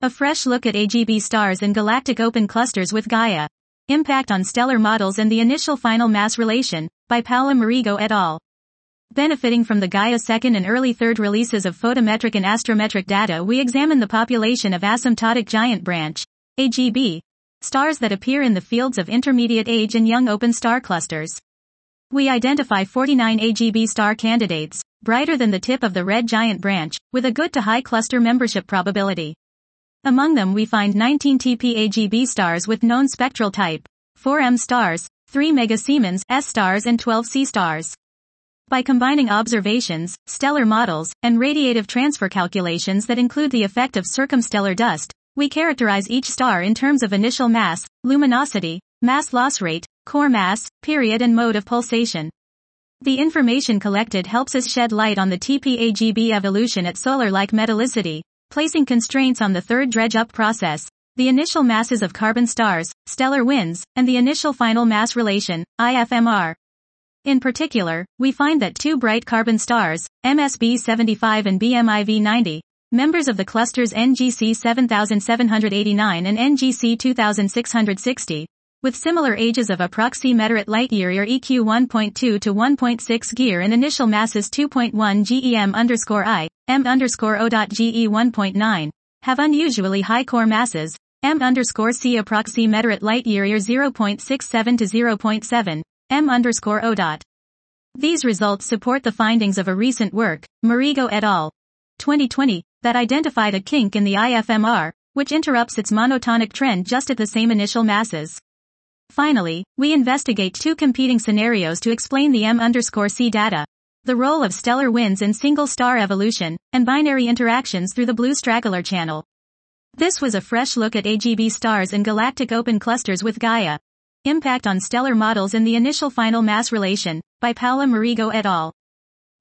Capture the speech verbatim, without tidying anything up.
A fresh look at A G B stars and galactic open clusters with Gaia. Impact on stellar models and the initial final mass relation, by Paola Marigo et al. Benefiting from the Gaia second and early third releases of photometric and astrometric data, we examine the population of asymptotic giant branch, A G B, stars that appear in the fields of intermediate age and young open star clusters. We identify forty-nine A G B star candidates, brighter than the tip of the red giant branch, with a good to high cluster membership probability. Among them we find nineteen T P A G B stars with known spectral type, four M stars, three Mega Siemens S stars and twelve C stars. By combining observations, stellar models, and radiative transfer calculations that include the effect of circumstellar dust, we characterize each star in terms of initial mass, luminosity, mass loss rate, core mass, period and mode of pulsation. The information collected helps us shed light on the T P A G B evolution at solar-like metallicity, placing constraints on the third dredge-up process, the initial masses of carbon stars, stellar winds, and the initial final mass relation, I F M R. In particular, we find that two bright carbon stars, M S B seventy-five and B M I V ninety, members of the clusters N G C seven seven eight nine and N G C two six six zero, with similar ages of approximately light-year or E Q one point two to one point six gear and initial masses two point one GeM underscore I, M underscore O dot G E one point nine, have unusually high core masses, M underscore C approximately light-year or zero point six seven to zero point seven, M underscore O dot. These results support the findings of a recent work, Marigo et al. twenty twenty, that identified a kink in the I F M R, which interrupts its monotonic trend just at the same initial masses. Finally, we investigate two competing scenarios to explain the M underscore C data. The role of stellar winds in single-star evolution, and binary interactions through the blue straggler channel. This was a fresh look at A G B stars and galactic open clusters with Gaia. Impact on stellar models and the initial final mass relation, by Paola Marigo et al.